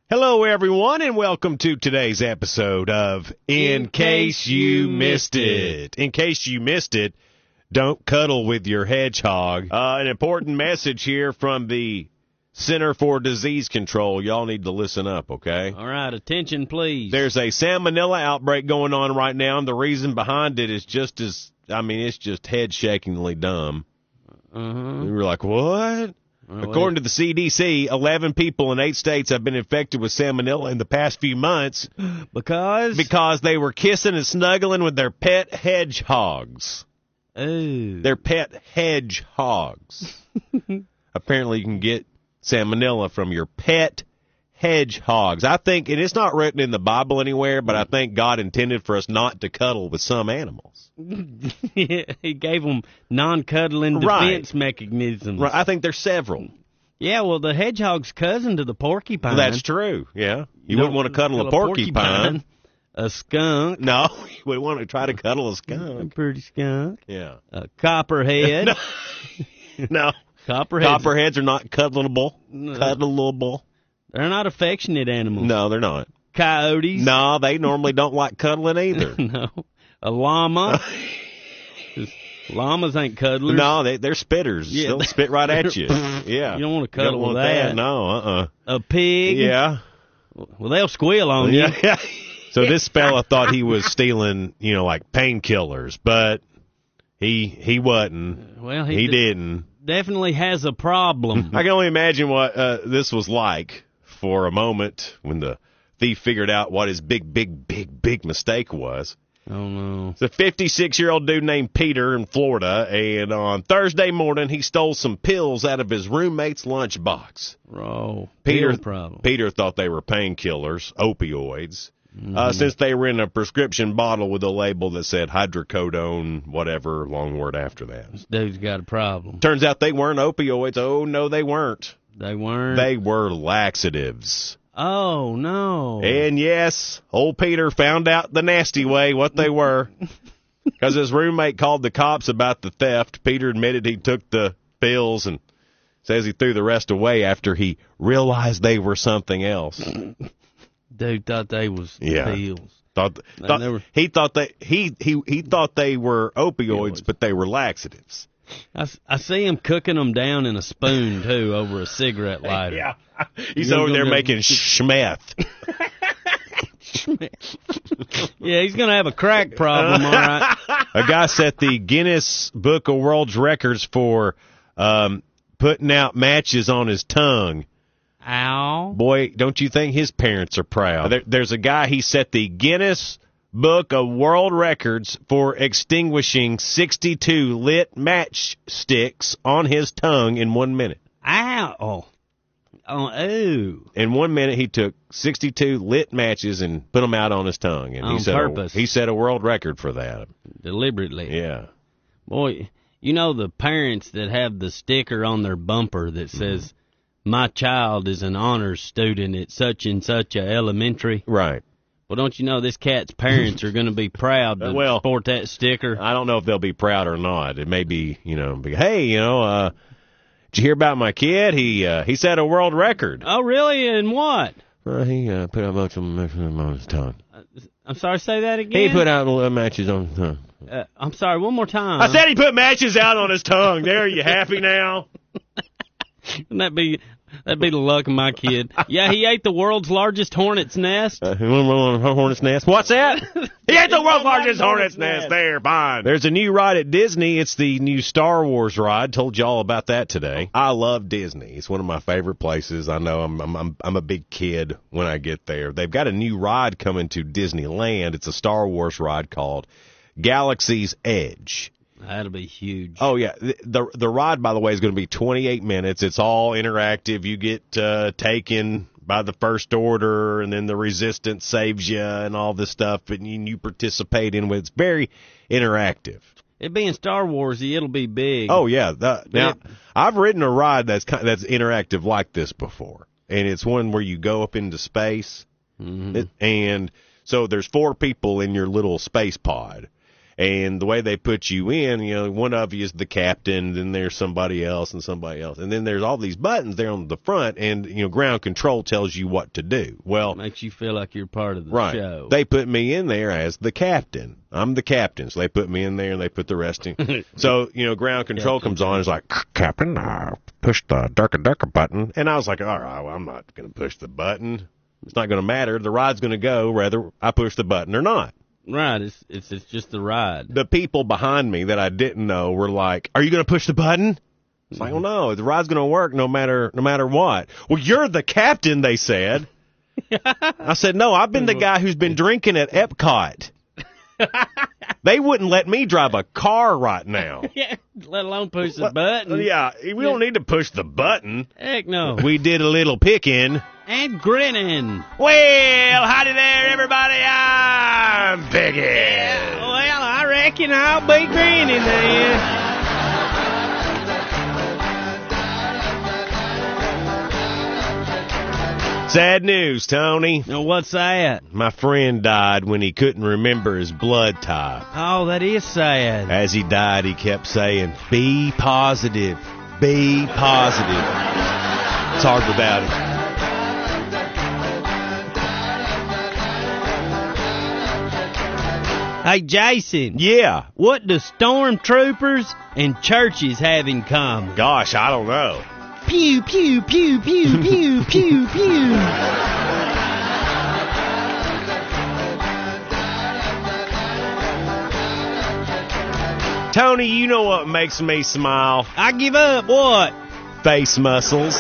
Hello, everyone, and welcome to today's episode of In Case You Missed It. In case you missed it, don't cuddle with your hedgehog. An important message here from the Center for Disease Control. Y'all need to listen up, okay? All right, attention, please. There's a salmonella outbreak going on right now, and the reason behind it is it's just head-shakingly dumb. We were like, what? According to the CDC, 11 people in 8 states have been infected with salmonella in the past few months. Because they were kissing and snuggling with their pet hedgehogs. Ooh. Their pet hedgehogs. Apparently you can get salmonella from your pet hedgehogs. I think, and it's not written in the Bible anywhere, but I think God intended for us not to cuddle with some animals. He gave them non-cuddling defense mechanisms. Right. I think there's several. Yeah, well, the hedgehog's cousin to the porcupine. That's true, yeah. You wouldn't want to cuddle a porcupine. A skunk. No, you would want to try to cuddle a skunk. A pretty skunk. Yeah. A copperhead. No. Copperheads are not cuddleable. Cuddleable. They're not affectionate animals. No, they're not. Coyotes. No, they normally don't like cuddling either. No. A llama. Llamas ain't cuddlers. No, they're spitters. Yeah. They'll spit right at you. Yeah. You don't want to cuddle with that. No, A pig. Yeah. Well, they'll squeal on you. Yeah. So this fella thought he was stealing, like painkillers, but he wasn't. Well, he didn't. Definitely has a problem. I can only imagine what this was like for a moment when the thief figured out what his big mistake was. Oh, no. It's a 56-year-old dude named Peter in Florida, and on Thursday morning, he stole some pills out of his roommate's lunchbox. Oh, Peter thought they were painkillers, opioids, since they were in a prescription bottle with a label that said hydrocodone, whatever, long word after that. This dude's got a problem. Turns out they weren't opioids. Oh, no, they weren't. They weren't? They were laxatives. Oh, no. And yes, old Peter found out the nasty way what they were. Because his roommate called the cops about the theft. Peter admitted he took the pills and says he threw the rest away after he realized they were something else. Dude thought they was pills. He thought they were opioids, but they were laxatives. I see him cooking them down in a spoon, too, over a cigarette lighter. Yeah. He's over there making schmeth. Yeah, he's going to have a crack problem, all right. A guy set the Guinness Book of World Records for putting out matches on his tongue. Ow. Boy, don't you think his parents are proud? There's a guy, he set the Guinness Book of World Records for extinguishing 62 lit matchsticks on his tongue in 1 minute. Ow. Oh, ew. In 1 minute, he took 62 lit matches and put them out on his tongue. And on purpose. He set a world record for that. Deliberately. Yeah. Boy, you know the parents that have the sticker on their bumper that says, my child is an honors student at such and such a elementary. Right. Well, don't you know this cat's parents are going to be proud to sport that sticker? I don't know if they'll be proud or not. It may be, hey, did you hear about my kid? He set a world record. Oh, really? And what? He put out matches on his tongue. I'm sorry, say that again? He put out matches on his tongue. I'm sorry, one more time. I said he put matches out on his tongue. There, are you happy now? Wouldn't that'd be the luck of my kid. Yeah, he ate the world's largest hornet's nest. Hornet's nest? What's that? He ate the world's largest hornet's nest. There, fine. There's a new ride at Disney. It's the new Star Wars ride. Told you all about that today. I love Disney. It's one of my favorite places. I know I'm a big kid when I get there. They've got a new ride coming to Disneyland. It's a Star Wars ride called Galaxy's Edge. That'll be huge. Oh, yeah. The ride, by the way, is going to be 28 minutes. It's all interactive. You get taken by the First Order, and then the Resistance saves you and all this stuff, and you participate in it. It's very interactive. It being Star Warsy, it'll be big. Oh, yeah. Now, I've ridden a ride that's interactive like this before, and it's one where you go up into space, and so there's 4 people in your little space pod. And the way they put you in, one of you is the captain, then there's somebody else and somebody else. And then there's all these buttons there on the front, and, ground control tells you what to do. Well, makes you feel like you're part of the show. They put me in there as the captain. I'm the captain, so they put me in there and they put the rest in. So, ground control comes on. It's like, Captain, push the darker button. And I was like, all right, well, I'm not going to push the button. It's not going to matter. The ride's going to go whether I push the button or not. Right, it's just the ride. The people behind me that I didn't know were like, "Are you going to push the button?" It's like, "Well, no, the ride's going to work no matter what." Well, you're the captain, they said. I said, "No, I've been the guy who's been drinking at Epcot." They wouldn't let me drive a car right now. Yeah, let alone push the button. Yeah, we don't need to push the button. Heck no. We did a little picking. And grinning. Well, howdy there, everybody. I'm Piggy. Yeah, well, I reckon I'll be grinning then. Sad news, Tony. Now, what's that? My friend died when he couldn't remember his blood type. Oh, that is sad. As he died, he kept saying, "Be positive. Be positive." It's hard without him. Hey, Jason. Yeah. What do stormtroopers and churches have in common? Gosh, I don't know. Pew, pew, pew, pew, pew, pew, pew. Tony, you know what makes me smile? I give up. What? Face muscles.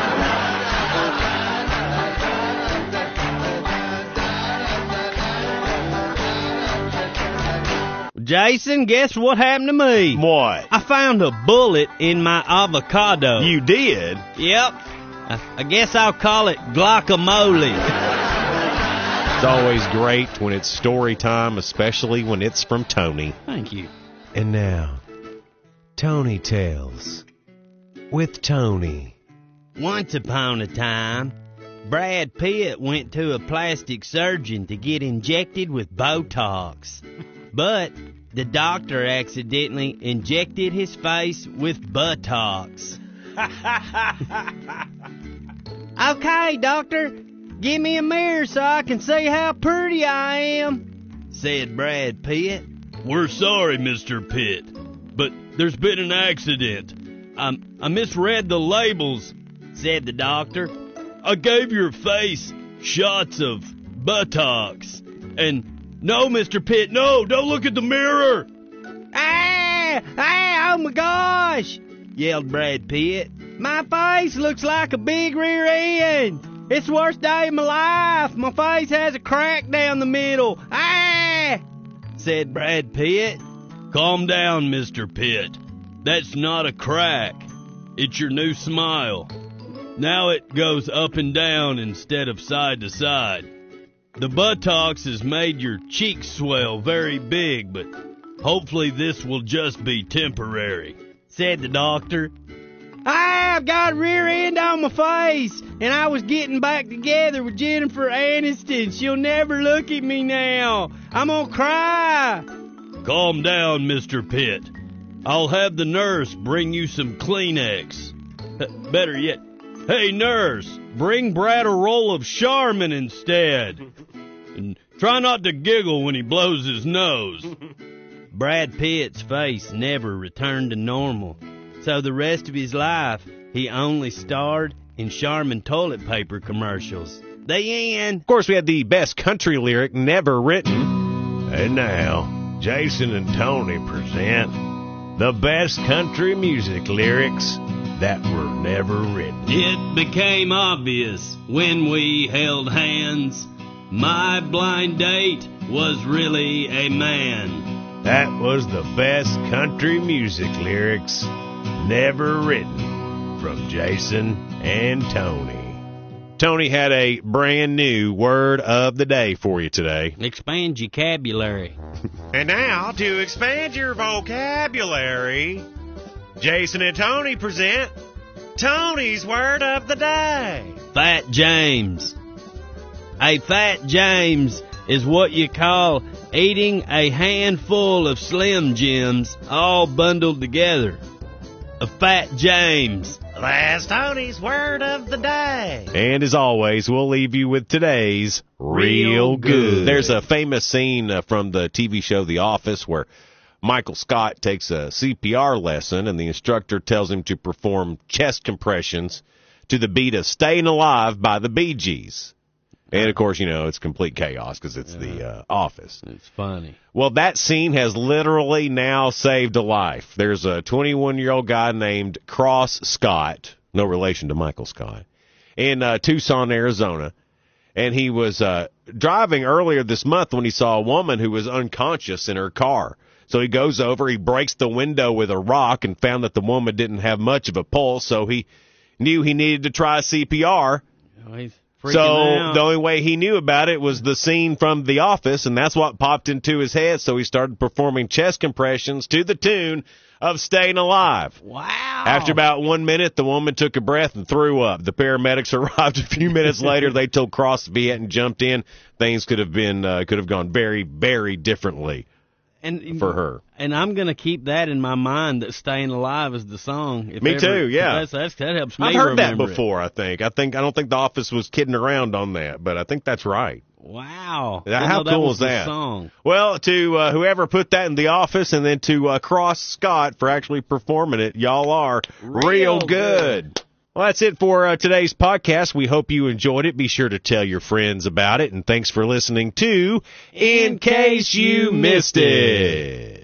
Jason, guess what happened to me? What? I found a bullet in my avocado. You did? Yep. I guess I'll call it guacamole. It's always great when it's story time, especially when it's from Tony. Thank you. And now, Tony Tales with Tony. Once upon a time, Brad Pitt went to a plastic surgeon to get injected with Botox. But the doctor accidentally injected his face with buttocks. Okay, doctor, give me a mirror so I can see how pretty I am, said Brad Pitt. We're sorry, Mr. Pitt, but there's been an accident. I misread the labels, said the doctor. I gave your face shots of buttocks. And no, Mr. Pitt, no, don't look at the mirror. Oh my gosh, yelled Brad Pitt. My face looks like a big rear end. It's the worst day of my life. My face has a crack down the middle. Said Brad Pitt. Calm down, Mr. Pitt. That's not a crack. It's your new smile. Now it goes up and down instead of side to side. The buttocks has made your cheeks swell very big, but hopefully this will just be temporary, said the doctor. I've got a rear end on my face, and I was getting back together with Jennifer Aniston. She'll never look at me now. I'm gonna cry. Calm down, Mr. Pitt. I'll have the nurse bring you some Kleenex. Better yet, hey, nurse, bring Brad a roll of Charmin instead. And try not to giggle when he blows his nose. Brad Pitt's face never returned to normal, so the rest of his life he only starred in Charmin toilet paper commercials. The end. Of course, we had the best country lyric never written. And now, Jason and Tony present the best country music lyrics that were never written. It became obvious when we held hands. My blind date was really a man. That was the best country music lyrics never written from Jason and Tony. Tony had a brand new word of the day for you today. Expand your vocabulary. And now, to expand your vocabulary, Jason and Tony present Tony's word of the day. Fat James. A Fat James is what you call eating a handful of Slim Jims all bundled together. A Fat James. That's Tony's word of the day. And as always, we'll leave you with today's Real Good. There's a famous scene from the TV show The Office where Michael Scott takes a CPR lesson and the instructor tells him to perform chest compressions to the beat of Staying Alive by the Bee Gees. And, of course, you know, it's complete chaos because it's The Office. It's funny. Well, that scene has literally now saved a life. There's a 21-year-old guy named Cross Scott, no relation to Michael Scott, in Tucson, Arizona. And he was driving earlier this month when he saw a woman who was unconscious in her car. So he goes over, he breaks the window with a rock and found that the woman didn't have much of a pulse, so he knew he needed to try CPR. Oh, he's So out. the only way he knew about it was the scene from The Office, and that's what popped into his head. So he started performing chest compressions to the tune of Staying Alive. Wow. After about 1 minute, the woman took a breath and threw up. The paramedics arrived a few minutes later. They told Cross if he hadn't jumped in, things could have gone very, very differently for her. And I'm going to keep that in my mind that Staying Alive is the song. Me too, yeah. That helps me I've heard that remember before, I think. I don't think The Office was kidding around on that, but I think that's right. Wow. How that cool was is the that? Song. Well, to whoever put that in The Office, and then to Cross Scott for actually performing it, y'all are real good. Well, that's it for today's podcast. We hope you enjoyed it. Be sure to tell your friends about it, and thanks for listening to In Case You Missed It.